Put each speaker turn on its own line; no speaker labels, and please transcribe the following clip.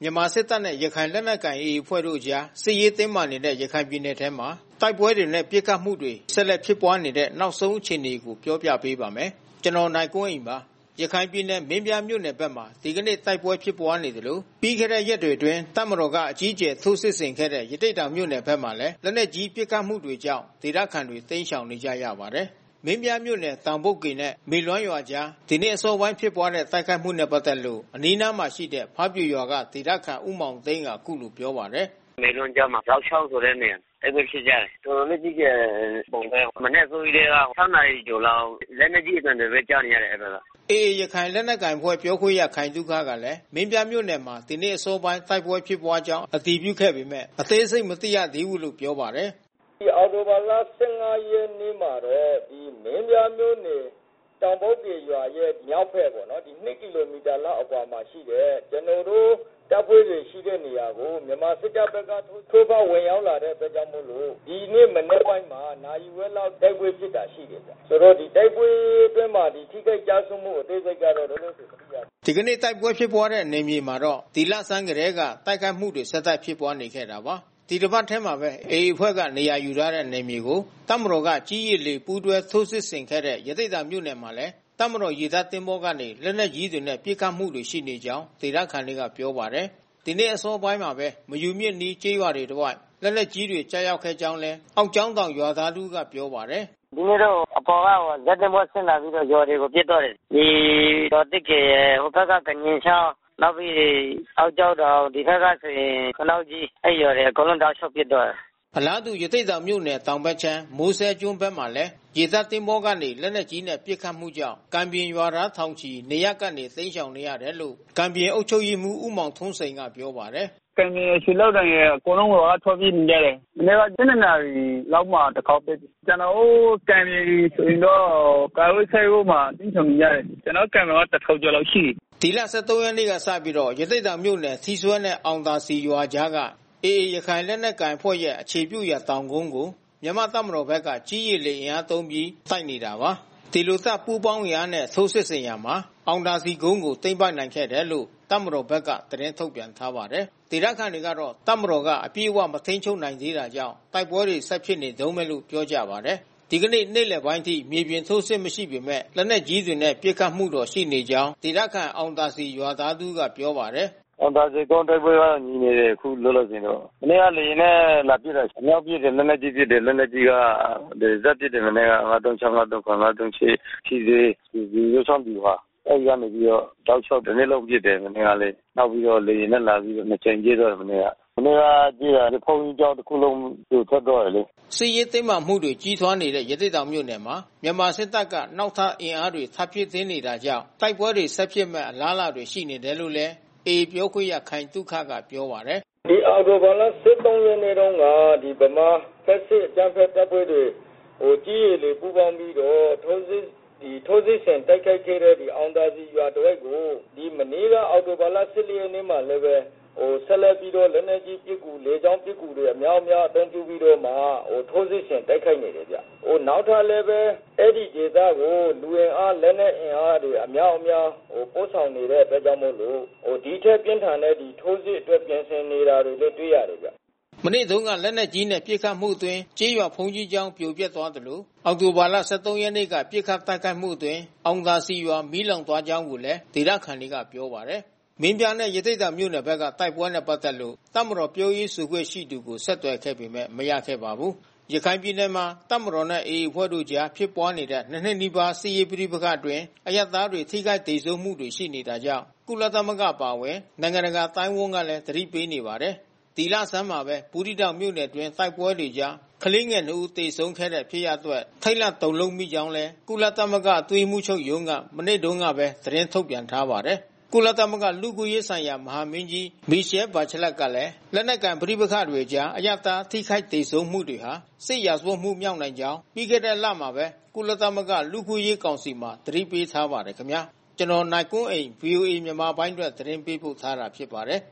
မြန်မာစစ်တပ်နဲ့ရခိုင်လက်နက်ကိုင် AA အဖွဲ့တို့အကြားစစ်ရေးတင်းမာနေတဲ့ရခိုင်ပြည်နယ်ထဲမှာတိုက်ပွဲတွေနဲ့ပစ်ခတ်မှုတွေဆက်လက်ဖြစ်ပွားနေတဲ့နောက်ဆုံးအခြေအနေကိုပြောပြပေးပါမယ်။ ကျွန်တော်နိုင်ကွန်းအိန်ပါ။ ရခိုင်ပြည်နယ်မင်းပြားမြို့နယ်ဘက်မှာဒီကနေ့တိုက်ပွဲဖြစ်ပွားနေသလိုပြီးခဲ့တဲ့ရက်တွေအတွင်းတပ်မတော်ကအကြီးအကျယ်ထိုးစစ်ဆင်ခဲ့တဲ့ရသေ့တောင်မြို့နယ်ဘက်မှာလည်းလက်နက်ကြီးပစ်ခတ်မှုတွေကြောင့်ဒေသခံတွေတိမ်းရှောင်နေကြရပါတယ်။ မင်းပြားမြို့နယ်တောင်ပုတ်ကေနဲ့မေလွမ်းရွာကြားဒီနေ့အစောပိုင်းဖြစ်ပွားတဲ့တိုက်ခိုက်မှုနဲ့ပတ်သက်လို့အနီးနားမှာရှိတဲ့ဖားပြူရွာကဒေသခံဦးမောင်သိန်းကအခုလိုပြောပါတယ်။
"မေလွမ်းကြားမှာဇောက်ချောင်းဆိုတဲ့နေရာတိုက်ပွဲဖြစ်ကြတယ်။ တော်တော်လေးကြီးကျယ်ပုံပဲ။ မနက်အစောကြီးတည်းကနာရီကျော်လောက်လက်နက်ကြီးအသံတွေပဲကြားနေရတယ်အဲဒီဘက်က။
" AA ရခိုင်လက်နက်ကိုင်အဖွဲ့ပြောခွင့်ရခိုင်သုခကလည်းမင်းပြားမြို့နယ်မှာဒီနေ့အစောပိုင်းတိုက်ပွဲဖြစ်ပွားကြောင်းအတည်ပြုခဲ့ပေမဲ့အသေးစိတ်မသိရသေးဘူးလို့ပြောပါတယ်
။ "အောက်တိုဘာလ ရက်နေ့မှာတော့မင်းပြားမြို့နယ်တောင်ပုတ်ကေရွာရဲ့မြောက်ဘက်ပေါ့နော်2 ကီလိုမီတာလောက်အကွာမှာရှိတဲ့ကျွန်တော်တို့တပ်ဖွဲ့တွေရှိတဲ့နေရာကိုမြန်မာစစ်တပ်ဘက်ကထိုးဖောက်ဝင်ရောက်လာတဲ့အတွက်ကြောင့်မို့လို့ဒီနေ့မနက်ပိုင်းမှာနာရီဝက်လောက်တိုက်ပွဲဖြစ်တာရှိတယ်ဗျ။ဆိုတော့ဒီတိုက်ပွဲအတွင်းမှာထိခိုက်ကျဆုံးမှုအသေးစိတ်ကတော့လောလောဆယ်မသိရဘူး
။" ဒီကနေ့တိုက်ပွဲဖြစ်ပွားတဲ့နယ်မြေမှာတော့ဒီလဆန်းကတည်းကတိုက်ခိုက်မှုတွေဆက်တိုက်ဖြစ်ပွားနေခဲ့တာပါ။ ဒီတပတ်ထဲမှာပဲ AA အဖွဲ့ကနေရာယူထားတဲ့နယ်မြေကိုတပ်မတော်ကကြည်းရေလေပူးတွဲထိုးစစ်ဆင်ခဲ့တဲ့ရသေ့တောင်မြို့နယ်မှာလည်းတပ်မတော်ရေတပ်သင်္ဘောကနေလက်နက်ကြီးတွေနဲ့ပစ်ခတ်မှုတွေရှိနေကြောင်းဒေသခံတွေကပြောပါတယ်။ ဒီနေ့အစောပိုင်းမှာပဲမယူမြစ်အနီးကျေးရွာတွေတဝိုက်လက်နက်ကြီးတွေကျရောက်ခဲ့ကြောင်းလည်းအောက်ကျောင်းတောင်ရွာသားတဦးကပြောပါတယ်။
"ဒီနေ့တော့အပေါ်ကဇက်သင်္ဘောဆင်းလာပြီးတော့ရွာတွေကိုပစ်သွားတယ်။ဒီရွာသစ်ကေရယ်ဟိုဘက်ကကညင်ချောင်းနောက်ပြီးအောက်ကျောင်းတောင်ဒီဘက်ကဆိုရင်ခနောက်ကြီးအဲဒီရွာတွေအကုန်လုံးတောက်လျှောက်ပစ်သွားတယ်။
" အလားတူရသေ့တောင်မြို့နယ်တောင်ဘက်ခြမ်းမိုးစဲကျွန်းဘက်မှာလည်းရေတပ်သင်္ဘောကနေလက်နက်ကြီးနဲ့ပစ်ခတ်မှုကြောင့်ကံပြင်ရွာသားထောင်ချီနေရပ်ကနေတိမ်းရှောင်နေရတယ်လို့ကံပြင်အုပ်ချုပ်ရေးမှူးဦးမောင်ထွန်းစိန်ကပြောပါတယ်။
"ကံပြင်ရွှေလောင်းတင်ရယ်အကုန်လုံးရွာကထွက်ပြေးနေကြတယ်။မနေ့ကနာရီလောက်မှာတခေါက်ပစ်တယ်။ကျွန်တော်တို့ကံပြင်ဆိုရင်တော့ကာဝေးဆိပ်ကုန်းမှာတိမ်းရှောင်နေကြတယ်။ကျွန်တော်တို့ကံပြင်ကကျော်လောက်ရှိတယ်။
" ဒီလ ရက်နေ့ကစပြီးရသေ့တောင်မြို့နယ်ထီးစွဲနဲ့အောင်သာစည်ရွာကြားက AA ရခိုင်လက်နက်ကိုင်အဖွဲ့ရဲ့အခြေပြုရာတောင်ကုန်းကိုမြန်မာ့တပ်မတော်ဘက်ကကြည်းရေလေအင်အားသုံးပြီးတိုက်နေတာပါ။ ဒီလိုတပ်ပူးပေါင်းအင်အားနဲ့ထိုးစစ်ဆင်ရာမှာအောင်သာစည်ကုန်းကိုသိမ်းပိုက်နိုင်ခဲ့တယ်လို့တပ်မတော်ဘက်ကသတင်းထုတ်ပြန်ထားပါတယ်။ ဒေသခံတွေကတော့တပ်မတော်ကအပြည့်အဝမထိန်းချုပ်နိုင်သေးတာကြောင့်တိုက်ပွဲတွေဆက်ဖြစ်နေတုန်းပဲလို့ပြောကြပါတယ်။ ဒီကနေ့နေ့လယ်ပိုင်းအထိမြေပြင်ထိုးစစ်မရှိပေမဲ့လက်နက်ကြီးတွေနဲ့ပစ်ခတ်မှုတော့ရှိနေကြောင်းဒေသခံအောင်သာစည်ရွာသားတဦးကပြောပါတယ်။
"အောင်သာစည်ကုန်းတိုက်ပွဲကတော့ငြိမ်နေတယ်အခုလောလောဆယ်တော့။မနေ့ကလေယာဉ်နဲ့လာပစ်တာအမြောက်ပစ်တယ်လက်နက်ကြီးပစ်တယ်လက်နက်ကြီးကဇက်ပစ်တယ်မနေ့က536 537 538ထီးစွဲရိုးချောင်းဗျူဟာအဲဒီကနေပြီးတော့တောက်လျှောက်တနေ့လုံးပစ်တယ်မနေ့ကလည်းနောက်ပြီးတော့လေယာဉ်နဲ့လာပြီးတော့2 ကြိမ်ပစ်တော့တယ်မနေ့က။မနေ့ကပစ်တာဘုန်းကြီးကျောင်းတခုလုံးပြိုထွက်သွားတယ်လေ
။" စစ်ရေးတင်းမာမှုတွေကြီးထွားနေတဲ့ရသေ့တောင်မြို့နယ်မှာမြန်မာစစ်တပ်ကနောက်ထပ်အင်အားတွေထပ်ဖြည့်တင်းနေတာကြောင့်တိုက်ပွဲတွေဆက်ဖြစ်မဲ့အလားအလာတွေရှိနေတယ်လို့လည်းAAပြောခွင့်ရခိုင်သုခကပြောပါတယ်
။"အောက်တိုဘာလ ရက်နေ့တုန်းကဗမာဖက်စစ်အကြမ်းဖက်တပ်ဖွဲ့တွေကြည်းရေလေပူးပေါင်းပြီးတော့ထိုးစစ်ဆင်တိုက်ခိုက်ခဲ့တဲ့အောင်သာစည်ရွာတဝိုက်ကိုမနေ့ကအောက်တိုဘာလ ရက်နေ့မှာလည်းပဲဆက်လက်ပြီးတော့လက်နက်ကြီးပစ်ကူလေကြောင်းပစ်ကူတွေအများအပြားအသုံးပြုပြီးတော့မှထိုးစစ်ဆင်တိုက်ခိုက်နေတယ်ဗျ။နောက်ထပ်လည်းပဲအဲဒီဒေသကိုလူအင်အားလက်နက်အင်အားတွေအများအပြားပို့ဆောင်နေတဲ့အတွက်ကြောင့်မို့လို့ဒီထက်ပြင်းထန်တဲ့ထိုးစစ်အတွက်ပြင်ဆင်နေတာတွေလည်းတွေ့ရတယ်ဗျ။
" မနေ့တုန်းကလက်နက်ကြီးနဲ့ပစ်ခတ်မှုအတွင်းကျေးရွာဘုန်းကြီးကျောင်းပြိုပျက်သွားသလိုအောက်တိုဘာလ ရက်နေ့ကပစ်ခတ်တိုက်ခိုက်မှုအတွင်းအောင်သာစည်ရွာမီးလောင်သွားကြောင်းကိုလည်းဒေသခံတွေကပြောပါတယ်။ မင်းပြားနဲ့ရသေ့တောင်မြို့နယ်ဘက်ကတိုက်ပွဲနဲ့ပတ်သက်လို့တပ်မတော်ပြောရေးဆိုခွင့်ရှိသူကိုဆက်သွယ်ခဲ့ပေမဲ့မရခဲ့ပါဘူး။ ရခိုင်ပြည်နယ်မှာတပ်မတော်နဲ့AAအဖွဲ့တို့အကြားဖြစ်ပွားနေတဲ့ နှစ်နီးပါးစစ်ရေးပဋိပက္ခအတွင်းအရပ်သားတွေထိခိုက်သေဆုံးမှုတွေရှိနေတာကြောင့်ကုလသမဂ္ဂအပါအဝင်နိုင်ငံတကာအသိုင်းအဝန်းကလည်းသတိပေးနေပါတယ်။ ဒီလဆန်းမှာပဲဘူးသီးတောင်မြို့နယ်အတွင်းတိုက်ပွဲတွေကြားကလေးငယ် 2 ဦးသေဆုံးခဲ့တဲ့ဖြစ်ရပ်အတွက် ထိတ်လန့်တုန်လှုပ်မိကြောင်းလည်း ကုလသမဂ္ဂအတွင်းရေးမှူးချုပ်ရုံးကမနေ့တုန်းကပဲသတင်းထုတ်ပြန်ထားပါတယ်။ ကုလသမဂ္ဂလူ့အခွင့်အရေးဆိုင်ရာမဟာမင်းကြီး Michelle Bachelet ကလည်းလက်နက်ကိုင်ပဋိပက္ခတွေအကြားအရပ်သားထိခိုက်သေဆုံးမှုတွေဟာစစ်ရာဇဝတ်မှုမြောက်နိုင်ကြောင်းပြီးခဲ့တဲ့လမှာပဲကုလသမဂ္ဂလူ့အခွင့်အရေးကောင်စီမှာသတိပေးထားပါတယ်ခင်ဗျာ။ ကျွန်တော်နိုင်ကွန်းအိန် VOA မြန်မာပိုင်းအတွက်သတင်းပေးပို့ထားတာဖြစ်ပါတယ်။